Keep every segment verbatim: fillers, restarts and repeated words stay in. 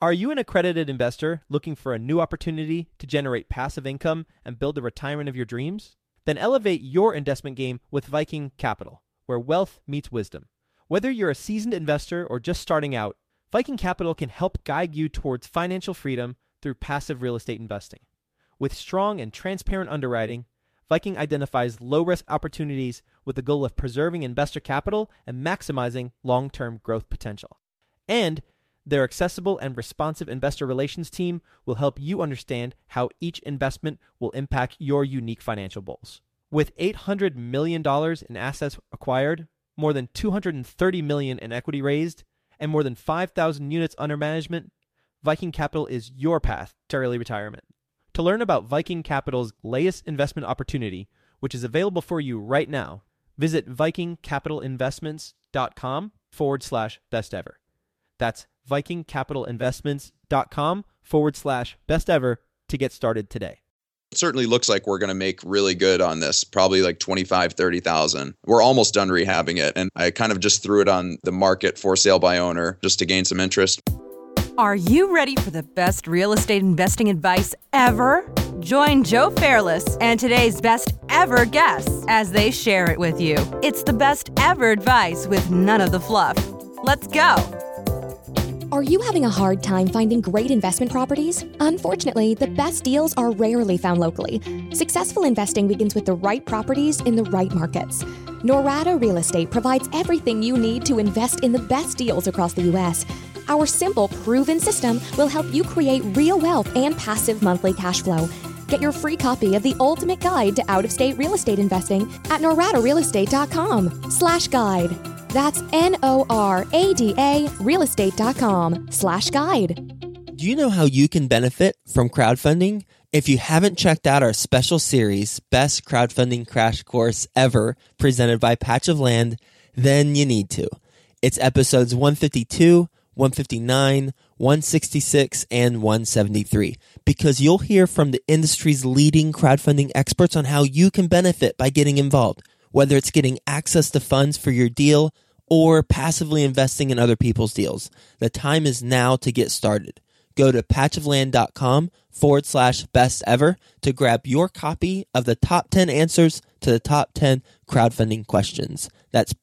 Are you an accredited investor looking for a new opportunity to generate passive income and build the retirement of your dreams? Then elevate your investment game with Viking Capital, where wealth meets wisdom. Whether you're a seasoned investor or just starting out, Viking Capital can help guide you towards financial freedom through passive real estate investing. With strong and transparent underwriting, Viking identifies low-risk opportunities with the goal of preserving investor capital and maximizing long-term growth potential. And their accessible and responsive investor relations team will help you understand how each investment will impact your unique financial goals. With eight hundred million dollars in assets acquired, more than two hundred thirty million dollars in equity raised, and more than five thousand units under management, Viking Capital is your path to early retirement. To learn about Viking Capital's latest investment opportunity, which is available for you right now, visit vikingcapitalinvestments.com forward slash best ever. That's vikingcapitalinvestments.com forward slash best ever to get started today. It certainly looks like we're going to make really good on this, probably like twenty-five, thirty thousand. We're almost done rehabbing it. And I kind of just threw it on the market for sale by owner just to gain some interest. Are you ready for the best real estate investing advice ever? Join Joe Fairless and today's best ever guests as they share it with you. It's the best ever advice with none of the fluff. Let's go. Are you having a hard time finding great investment properties? Unfortunately, the best deals are rarely found locally. Successful investing begins with the right properties in the right markets. Norada Real Estate provides everything you need to invest in the best deals across the U S. Our simple, proven system will help you create real wealth and passive monthly cash flow. Get your free copy of the ultimate guide to out-of-state real estate investing at noradarealestate.com slash guide. That's N-O-R-A-D-A realestate.com slash guide. Do you know how you can benefit from crowdfunding? If you haven't checked out our special series, Best Crowdfunding Crash Course Ever, presented by Patch of Land, then you need to. It's episodes one fifty-two, one fifty-nine, one sixty-six, and one seventy-three, because you'll hear from the industry's leading crowdfunding experts on how you can benefit by getting involved, whether it's getting access to funds for your deal or passively investing in other people's deals. The time is now to get started. Go to patchofland.com forward slash best ever to grab your copy of the top ten answers to the top ten crowdfunding questions. That's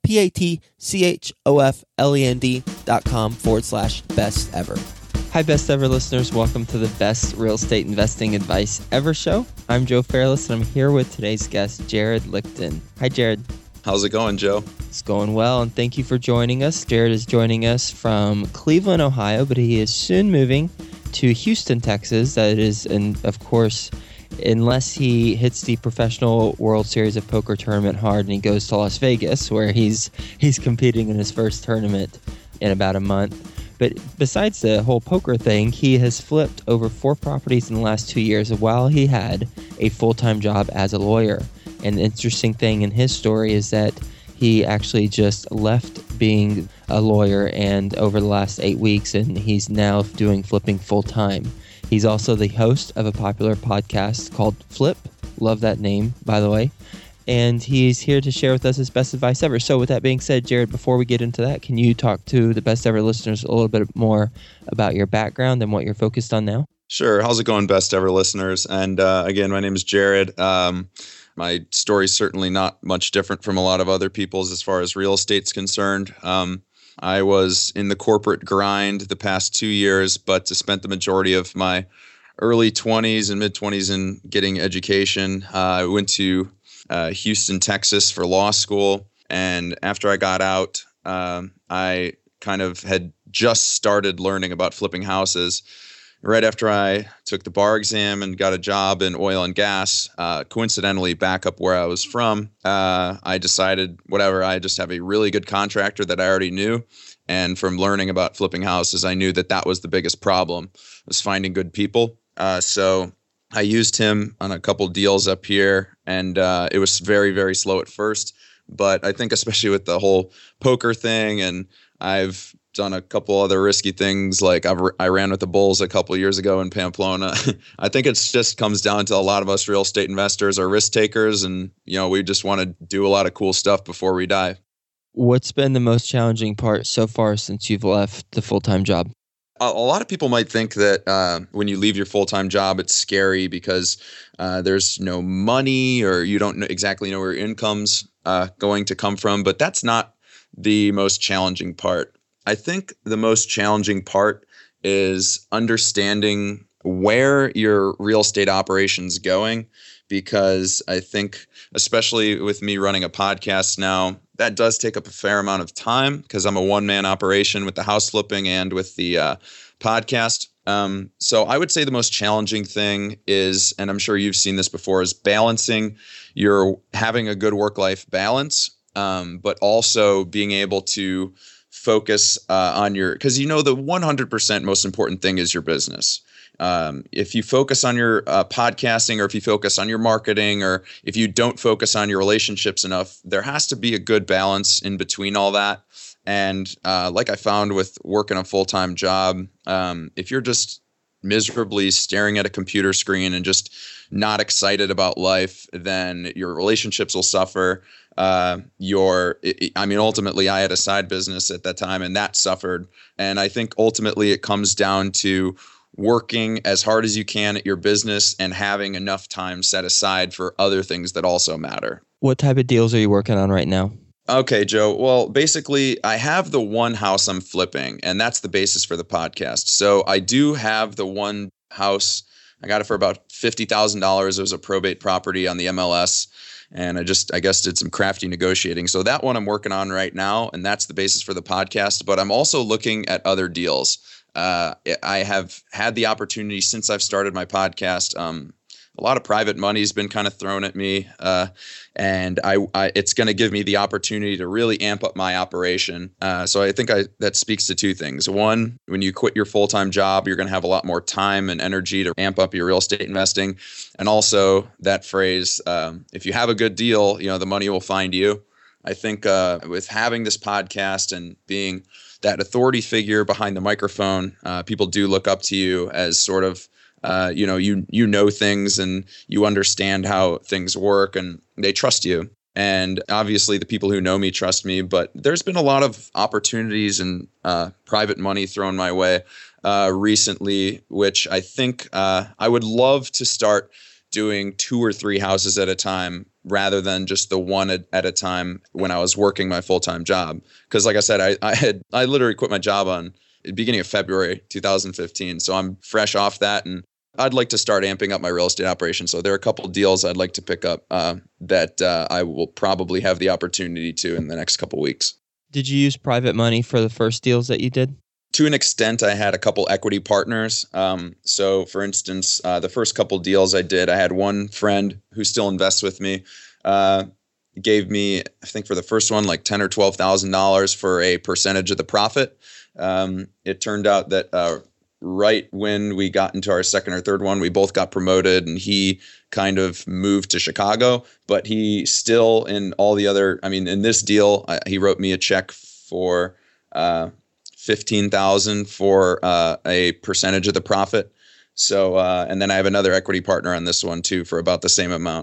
P-A-T-C-H-O-F-L-E-N-D dot com forward slash best ever. Hi, best ever listeners. Welcome to the best real estate investing advice ever show. I'm Joe Fairless, and I'm here with today's guest, Jared Lichten. Hi, Jared. How's it going, Joe? It's going well, and thank you for joining us. Jared is joining us from Cleveland, Ohio, but he is soon moving to Houston, Texas. That is, and of course, unless he hits the professional World Series of Poker tournament hard and he goes to Las Vegas, where he's he's competing in his first tournament in about a month. But besides the whole poker thing, he has flipped over four properties in the last two years while he had a full-time job as a lawyer. And the interesting thing in his story is that he actually just left being a lawyer and over the last eight weeks, and he's now doing flipping full-time. He's also the host of a popular podcast called Flip. Love that name, by the way. And he's here to share with us his best advice ever. So with that being said, Jared, before we get into that, can you talk to the best ever listeners a little bit more about your background and what you're focused on now? Sure. How's it going, best ever listeners? And uh, again, my name is Jared. Um, my story's certainly not much different from a lot of other people's as far as real estate's concerned. Um, I was in the corporate grind the past two years, but spent the majority of my early twenties and mid-twenties in getting education. Uh, I went to uh, Houston, Texas for law school. And after I got out, um, I kind of had just started learning about flipping houses. Right after I took the bar exam and got a job in oil and gas, uh, coincidentally back up where I was from, uh, I decided, whatever, I just have a really good contractor that I already knew. And from learning about flipping houses, I knew that that was the biggest problem, was finding good people. Uh, so I used him on a couple deals up here, and uh, it was very, very slow at first. But I think especially with the whole poker thing, and I've done a couple other risky things, like I've, I ran with the Bulls a couple years ago in Pamplona. I think it just comes down to a lot of us real estate investors are risk takers, and you know we just want to do a lot of cool stuff before we die. What's been the most challenging part so far since you've left the full-time job? A, a lot of people might think that uh, when you leave your full-time job, it's scary because uh, there's no money or you don't know exactly know where your income's uh, going to come from. But that's not the most challenging part. I think the most challenging part is understanding where your real estate operation's going, because I think, especially with me running a podcast now, that does take up a fair amount of time because I'm a one-man operation with the house flipping and with the uh, podcast. Um, so I would say the most challenging thing is, and I'm sure you've seen this before, is balancing your having a good work-life balance, um, but also being able to focus uh, on your, because you know the one hundred percent most important thing is your business. Um, if you focus on your uh, podcasting, or if you focus on your marketing, or if you don't focus on your relationships enough, there has to be a good balance in between all that. And uh, like I found with working a full-time job, um, if you're just miserably staring at a computer screen and just not excited about life, then your relationships will suffer. Uh, your, I mean, ultimately, I had a side business at that time, and that suffered. And I think ultimately it comes down to working as hard as you can at your business and having enough time set aside for other things that also matter. What type of deals are you working on right now? Okay, Joe. Well, basically, I have the one house I'm flipping, and that's the basis for the podcast. So I do have the one house. I got it for about fifty thousand dollars. It was a probate property on the M L S. And I just, I guess, did some crafty negotiating. So that one I'm working on right now, and that's the basis for the podcast. But I'm also looking at other deals. Uh, I have had the opportunity since I've started my podcast. Um, a lot of private money has been kind of thrown at me, uh, and I, I it's going to give me the opportunity to really amp up my operation. Uh, so I think I that speaks to two things. One, when you quit your full-time job, you're going to have a lot more time and energy to amp up your real estate investing. And also that phrase, um, if you have a good deal, you know, the money will find you. I think uh, with having this podcast and being that authority figure behind the microphone, uh, people do look up to you as sort of, uh, you know, you you know things and you understand how things work, and they trust you. And obviously the people who know me trust me, but there's been a lot of opportunities and uh, private money thrown my way uh, recently, which I think uh, I would love to start doing two or three houses at a time rather than just the one at, at a time when I was working my full-time job. Because like I said, I, I had I literally quit my job on the beginning of February two thousand fifteen. So I'm fresh off that, and I'd like to start amping up my real estate operation. So there are a couple of deals I'd like to pick up uh, that uh, I will probably have the opportunity to in the next couple of weeks. Did you use private money for the first deals that you did? To an extent, I had a couple equity partners. Um, so, for instance, uh, the first couple deals I did, I had one friend who still invests with me, uh, gave me, I think for the first one, like ten thousand dollars or twelve thousand dollars for a percentage of the profit. Um, it turned out that uh, right when we got into our second or third one, we both got promoted, and he kind of moved to Chicago, but he still, in all the other, I mean, in this deal, I, he wrote me a check for uh, fifteen thousand dollars for uh, a percentage of the profit. So, uh, and then I have another equity partner on this one too for about the same amount.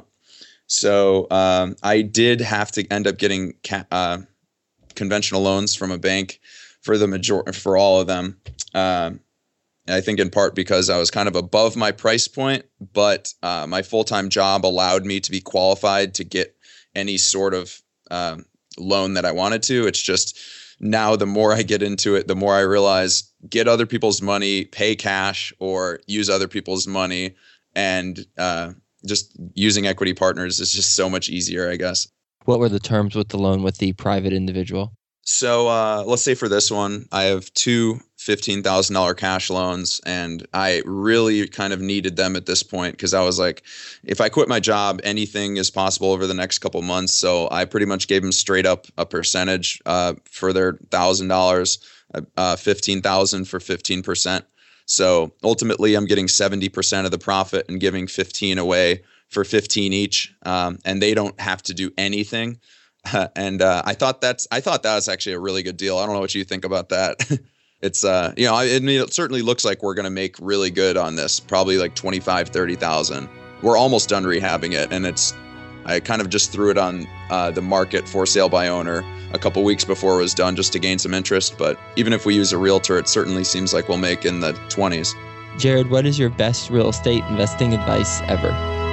So um, I did have to end up getting ca- uh, conventional loans from a bank for the major for all of them. Um, I think in part because I was kind of above my price point, but uh, my full-time job allowed me to be qualified to get any sort of um, loan that I wanted to. It's just now the more I get into it, the more I realize get other people's money, pay cash, or use other people's money. And uh, just using equity partners is just so much easier, I guess. What were the terms with the loan with the private individual? So uh, let's say for this one, I have two fifteen thousand dollars cash loans, and I really kind of needed them at this point because I was like, if I quit my job, anything is possible over the next couple months. So I pretty much gave them straight up a percentage uh, for their one thousand dollars, uh, fifteen thousand dollars for fifteen percent. So ultimately, I'm getting seventy percent of the profit and giving fifteen away for fifteen each, um, and they don't have to do anything. Uh, and uh, I thought that's I thought that was actually a really good deal. I don't know what you think about that. It's uh you know I, I mean, it certainly looks like we're gonna make really good on this, probably like twenty-five, thirty thousand. We're almost done rehabbing it, and it's I kind of just threw it on uh, the market for sale by owner a couple weeks before it was done just to gain some interest. But even if we use a realtor, it certainly seems like we'll make in the twenties. Jared, what is your best real estate investing advice ever?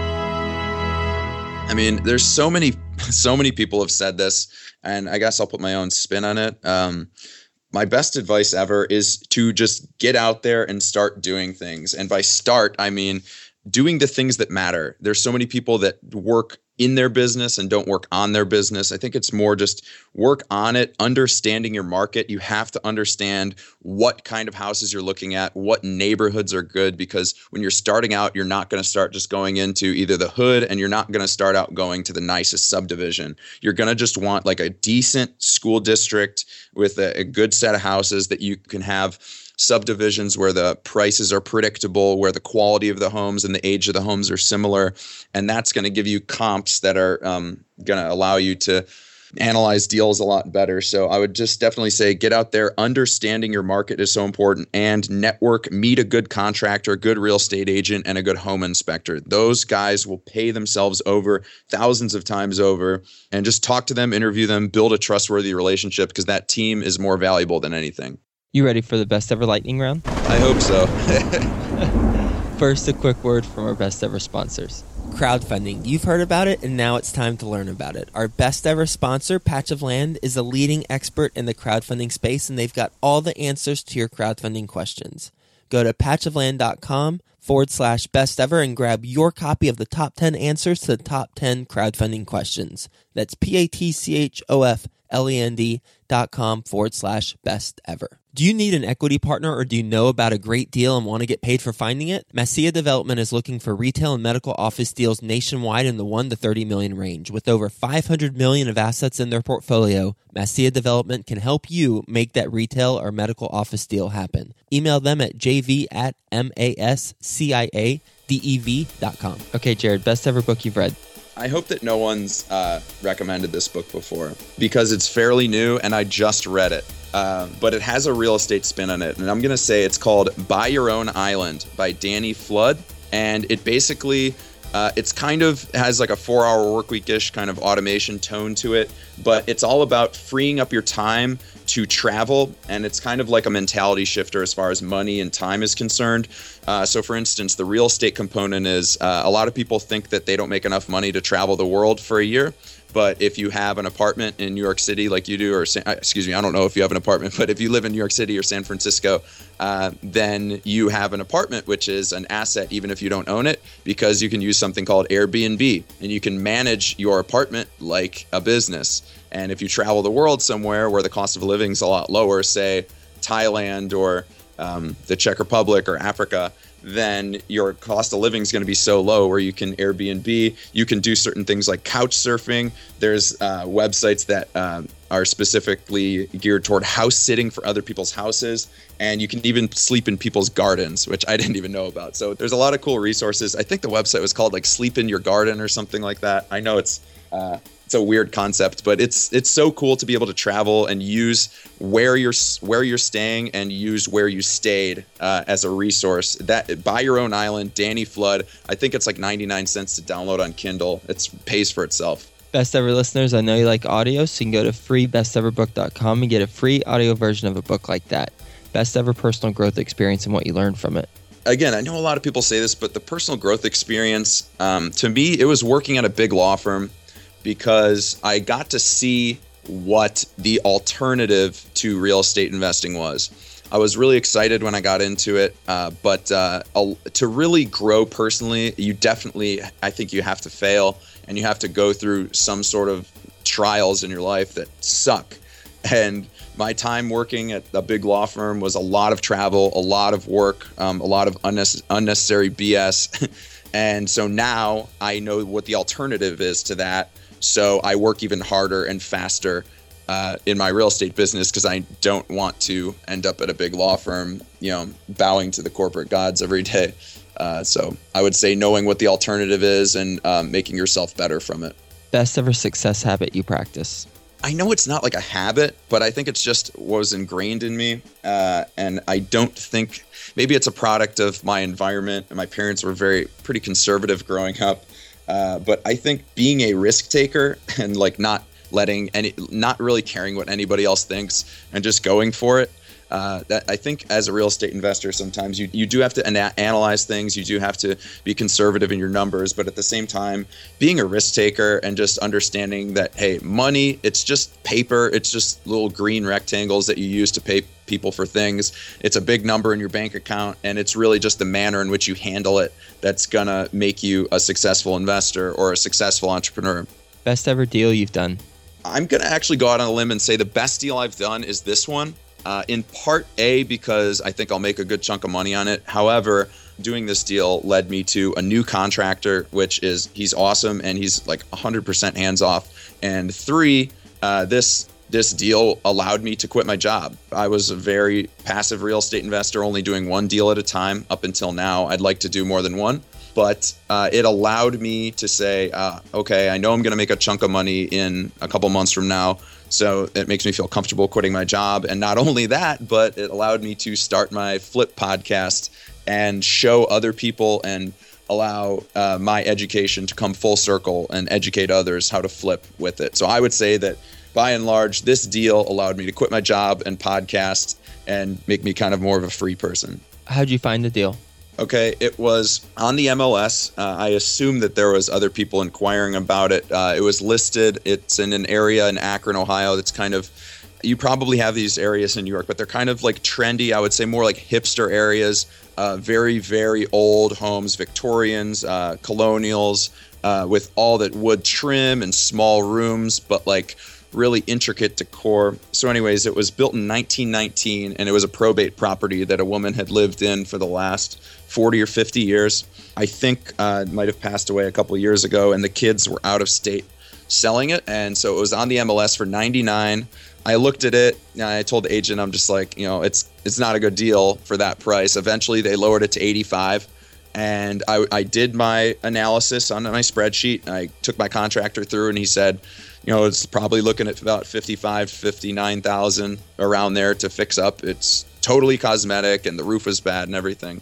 I mean, there's so many, so many people have said this, and I guess I'll put my own spin on it. Um, my best advice ever is to just get out there and start doing things. And by start, I mean doing the things that matter. There's so many people that work in their business and don't work on their business. I think it's more just work on it, understanding your market. You have to understand what kind of houses you're looking at, what neighborhoods are good, because when you're starting out, you're not going to start just going into either the hood, and you're not going to start out going to the nicest subdivision. You're going to just want like a decent school district with a, a good set of houses that you can have subdivisions where the prices are predictable, where the quality of the homes and the age of the homes are similar. And that's going to give you comps that are um, going to allow you to analyze deals a lot better. So I would just definitely say get out there. Understanding your market is so important, and network, meet a good contractor, a good real estate agent, and a good home inspector. Those guys will pay themselves over thousands of times over, and just talk to them, interview them, build a trustworthy relationship, because that team is more valuable than anything. You ready for the best ever lightning round? I hope so. First, a quick word from our best ever sponsors. Crowdfunding. You've heard about it, and now it's time to learn about it. Our best ever sponsor, Patch of Land, is a leading expert in the crowdfunding space, and they've got all the answers to your crowdfunding questions. Go to patchofland.com forward slash best ever and grab your copy of the top ten answers to the top ten crowdfunding questions. That's P-A-T-C-H-O-F-L-E-N-D dot com forward slash best ever. Do you need an equity partner, or do you know about a great deal and want to get paid for finding it? Massia Development is looking for retail and medical office deals nationwide in the one to thirty million range. With over five hundred million of assets in their portfolio, Massia Development can help you make that retail or medical office deal happen. Email them at j v at mascia dev dot com. Okay, Jared, best ever book you've read. I hope that no one's uh, recommended this book before, because it's fairly new and I just read it. Uh, but it has a real estate spin on it. And I'm going to say it's called Buy Your Own Island by Danny Flood. And it basically, uh, it's kind of has like a four hour work week-ish kind of automation tone to it. But it's all about freeing up your time to travel. And it's kind of like a mentality shifter as far as money and time is concerned. Uh, so for instance, the real estate component is uh, a lot of people think that they don't make enough money to travel the world for a year. But if you have an apartment in New York City like you do, or San, excuse me, I don't know if you have an apartment, but if you live in New York City or San Francisco, uh, then you have an apartment, which is an asset even if you don't own it, because you can use something called Airbnb, and you can manage your apartment like a business. And if you travel the world somewhere where the cost of living is a lot lower, say Thailand or um, the Czech Republic or Africa, then your cost of living is going to be so low where you can Airbnb. You can do certain things like couch surfing. There's uh, websites that um, are specifically geared toward house sitting for other people's houses. And you can even sleep in people's gardens, which I didn't even know about. So there's a lot of cool resources. I think the website was called like Sleep in Your Garden or something like that. I know it's uh, it's a weird concept, but it's it's so cool to be able to travel and use where you're where you're staying and use where you stayed uh, as a resource. That Buy Your Own Island, Danny Flood. I think it's like ninety-nine cents to download on Kindle. It pays for itself. Best ever listeners, I know you like audio, so you can go to free best ever book dot com and get a free audio version of a book like that. Best ever personal growth experience and what you learned from it. Again, I know a lot of people say this, but the personal growth experience, um, to me, it was working at a big law firm, because I got to see what the alternative to real estate investing was. I was really excited when I got into it, uh, but uh, to really grow personally, you definitely, I think you have to fail, and you have to go through some sort of trials in your life that suck. And my time working at a big law firm was a lot of travel, a lot of work, um, a lot of unnecess- unnecessary B S. And so now I know what the alternative is to that. So I work even harder and faster uh, in my real estate business, because I don't want to end up at a big law firm, you know, bowing to the corporate gods every day. Uh, so I would say knowing what the alternative is and um, making yourself better from it. Best ever success habit you practice. I know it's not like a habit, but I think it's just what was ingrained in me. Uh, and I don't think, maybe it's a product of my environment. My parents were very pretty conservative growing up. Uh, but I think being a risk taker and like not letting any, not really caring what anybody else thinks and just going for it. Uh, that I think as a real estate investor, sometimes you, you do have to ana- analyze things. You do have to be conservative in your numbers. But at the same time, being a risk taker and just understanding that, hey, money, it's just paper. It's just little green rectangles that you use to pay people for things. It's a big number in your bank account. And it's really just the manner in which you handle it that's going to make you a successful investor or a successful entrepreneur. Best ever deal you've done? I'm going to actually go out on a limb and say the best deal I've done is this one. Uh, in part A, because I think I'll make a good chunk of money on it. However, doing this deal led me to a new contractor, which is, he's awesome and he's like one hundred percent hands off. And three, uh, this this deal allowed me to quit my job. I was a very passive real estate investor, only doing one deal at a time up until now. I'd like to do more than one. But uh, it allowed me to say, uh, okay, I know I'm going to make a chunk of money in a couple months from now. So it makes me feel comfortable quitting my job. And not only that, but it allowed me to start my Flip podcast and show other people and allow uh, my education to come full circle and educate others how to flip with it. So I would say that by and large, this deal allowed me to quit my job and podcast and make me kind of more of a free person. How'd you find the deal? Okay, it was on the M L S. Uh, I assume that there was other people inquiring about it. Uh, it was listed. It's in an area in Akron, Ohio. That's kind of, you probably have these areas in New York, but they're kind of like trendy. I would say more like hipster areas. Uh, very, very old homes, Victorians, uh, colonials, uh, with all that wood trim and small rooms, but like really intricate decor. So anyways, it was built in nineteen nineteen, and it was a probate property that a woman had lived in for the last forty or fifty years. I think uh, might have passed away a couple of years ago, and the kids were out of state selling it. And so it was on the M L S for ninety-nine. I looked at it and I told the agent, I'm just like, you know, it's it's not a good deal for that price. Eventually they lowered it to eighty-five. And I, I did my analysis on my spreadsheet. I took my contractor through and he said, you know, it's probably looking at about fifty-five, fifty-nine thousand around there to fix up. It's totally cosmetic and the roof was bad and everything.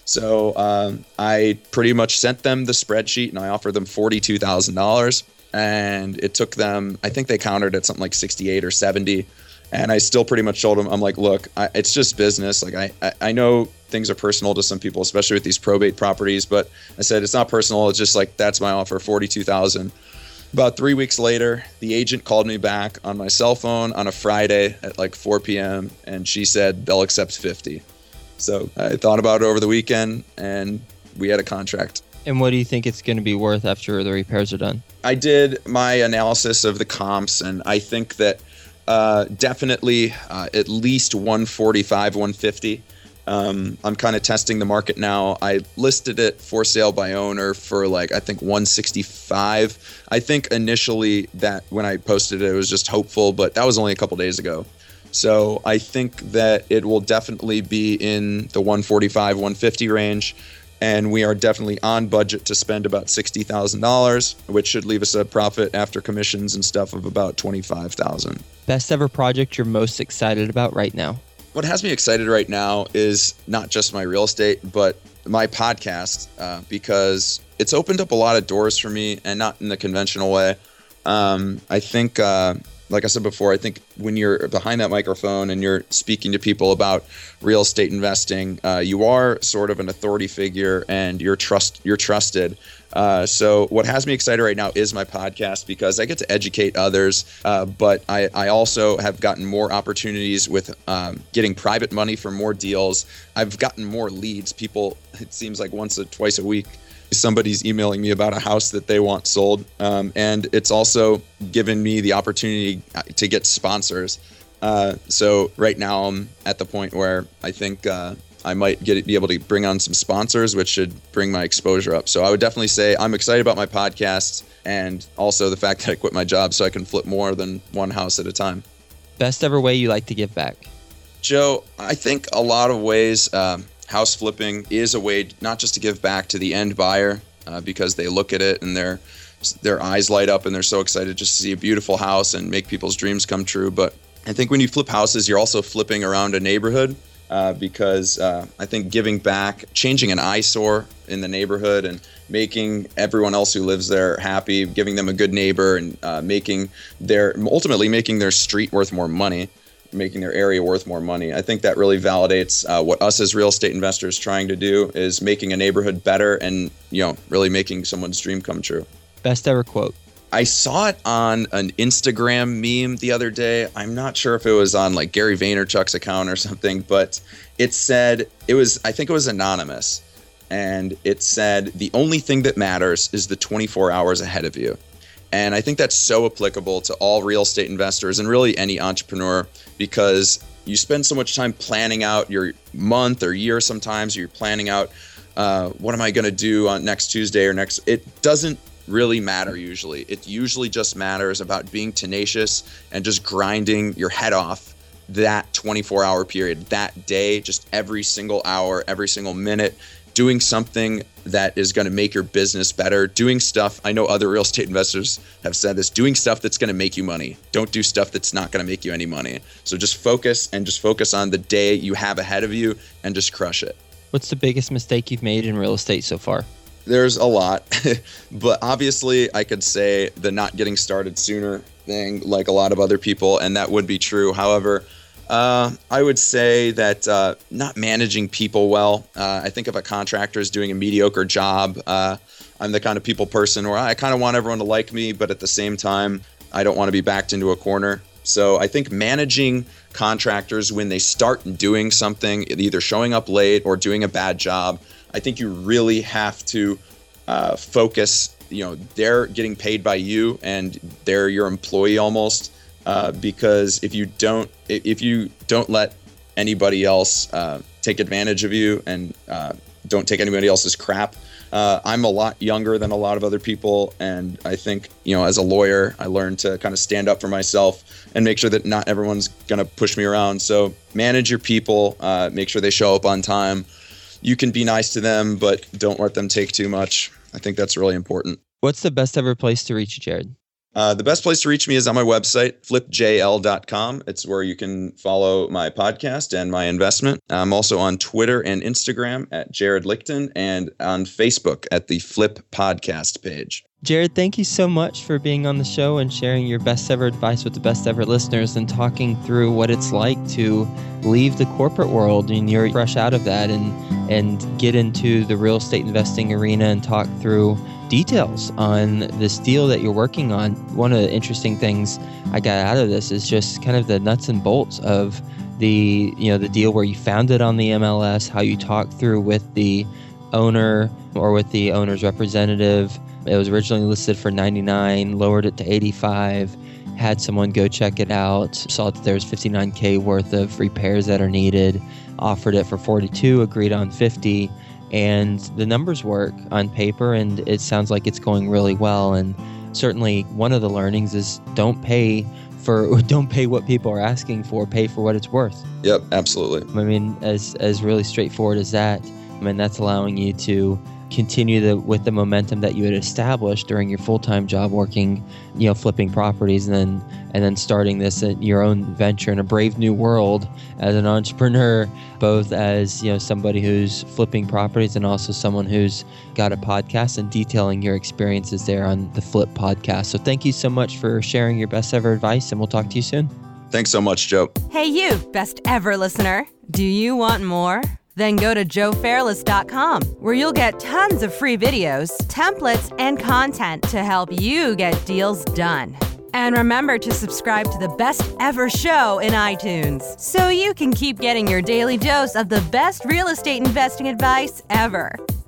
So um, I pretty much sent them the spreadsheet and I offered them forty-two thousand dollars. And it took them, I think they countered at something like sixty-eight or seventy. And I still pretty much told them, I'm like, look, I, it's just business. Like I, I, I know things are personal to some people, especially with these probate properties. But I said, it's not personal. It's just like, that's my offer, forty-two thousand dollars. About three weeks later, the agent called me back on my cell phone on a Friday at like four p.m. and she said they'll accept fifty. So I thought about it over the weekend and we had a contract. And what do you think it's going to be worth after the repairs are done? I did my analysis of the comps and I think that uh, definitely uh, at least one forty-five, one fifty. Um, I'm kind of testing the market now. I listed it for sale by owner for like, I think one sixty-five. I think initially that when I posted it, it was just hopeful, but that was only a couple days ago. So I think that it will definitely be in the one forty-five, one fifty range. And we are definitely on budget to spend about sixty thousand dollars, which should leave us a profit after commissions and stuff of about twenty-five thousand dollars. Best ever project you're most excited about right now? What has me excited right now is not just my real estate, but my podcast, uh, because it's opened up a lot of doors for me and not in the conventional way. Um, I think, uh, like I said before, I think when you're behind that microphone and you're speaking to people about real estate investing, uh, you are sort of an authority figure and you're trust you're trusted. Uh, so what has me excited right now is my podcast because I get to educate others, uh, but I, I also have gotten more opportunities with um, getting private money for more deals. I've gotten more leads. People, it seems like once or twice a week, somebody's emailing me about a house that they want sold. Um, and it's also given me the opportunity to get sponsors. Uh, so right now I'm at the point where I think uh, I might get be able to bring on some sponsors, which should bring my exposure up. So I would definitely say I'm excited about my podcast and also the fact that I quit my job so I can flip more than one house at a time. Best ever way you like to give back? Joe, I think a lot of ways um, house flipping is a way not just to give back to the end buyer uh, because they look at it and their their eyes light up and they're so excited just to see a beautiful house and make people's dreams come true. But I think when you flip houses, you're also flipping around a neighborhood. uh, because uh, I think giving back, changing an eyesore in the neighborhood and making everyone else who lives there happy, giving them a good neighbor, and uh, making their, ultimately making their street worth more money, making their area worth more money. I think that really validates uh, what us as real estate investors trying to do, is making a neighborhood better and, you know, really making someone's dream come true. Best ever quote. I saw it on an Instagram meme the other day. I'm not sure if it was on like Gary Vaynerchuk's account or something, but it said, it was, I think it was anonymous. And it said, the only thing that matters is the twenty-four hours ahead of you. And I think that's so applicable to all real estate investors and really any entrepreneur, because you spend so much time planning out your month or year sometimes. You're planning out, uh, what am I going to do on next Tuesday or next? It doesn't really matter usually. It usually just matters about being tenacious and just grinding your head off that twenty-four hour period, that day, just every single hour, every single minute, doing something that is going to make your business better, doing stuff. I know other real estate investors have said this, doing stuff that's going to make you money. Don't do stuff that's not going to make you any money. So just focus and just focus on the day you have ahead of you and just crush it. What's the biggest mistake you've made in real estate so far? There's a lot, but obviously I could say the not getting started sooner thing, like a lot of other people, and that would be true. However, Uh, I would say that uh, not managing people well. Uh, I think if a contractor is doing a mediocre job, uh, I'm the kind of people person where I kind of want everyone to like me, but at the same time, I don't want to be backed into a corner. So I think managing contractors when they start doing something, either showing up late or doing a bad job, I think you really have to uh, focus. You know, they're getting paid by you and they're your employee almost. Uh, because if you don't, if you don't let anybody else uh, take advantage of you and uh, don't take anybody else's crap, uh, I'm a lot younger than a lot of other people, and I think, you know, as a lawyer, I learned to kind of stand up for myself and make sure that not everyone's gonna push me around. So manage your people, uh, make sure they show up on time. You can be nice to them, but don't let them take too much. I think that's really important. What's the best ever place to reach you, Jared? Uh, the best place to reach me is on my website, flip j l dot com. It's where you can follow my podcast and my investment. I'm also on Twitter and Instagram at Jared Lichten, and on Facebook at the Flip Podcast page. Jared, thank you so much for being on the show and sharing your best ever advice with the best ever listeners and talking through what it's like to leave the corporate world and you're fresh out of that and, and get into the real estate investing arena and talk through details on this deal that you're working on. One of the interesting things I got out of this is just kind of the nuts and bolts of the, you know, the deal where you found it on the M L S, how you talk through with the owner or with the owner's representative. It was originally listed for ninety-nine, lowered it to eighty-five, had someone go check it out, saw that there's fifty-nine K worth of repairs that are needed, offered it for forty-two, agreed on fifty. And the numbers work on paper, and it sounds like it's going really well. And certainly one of the learnings is don't pay for don't pay what people are asking for, pay for what it's worth. Yep, absolutely. I mean, as as really straightforward as that, I mean, that's allowing you to continue the, with the momentum that you had established during your full-time job working, you know, flipping properties, and then and then starting this at your own venture in a brave new world as an entrepreneur, both as, you know, somebody who's flipping properties and also someone who's got a podcast and detailing your experiences there on the Flip Podcast. So thank you so much for sharing your best ever advice, and we'll talk to you soon. Thanks so much, Joe. Hey, you, best ever listener. Do you want more? Then go to joe fairless dot com, where you'll get tons of free videos, templates, and content to help you get deals done. And remember to subscribe to the Best Ever Show in iTunes, so you can keep getting your daily dose of the best real estate investing advice ever.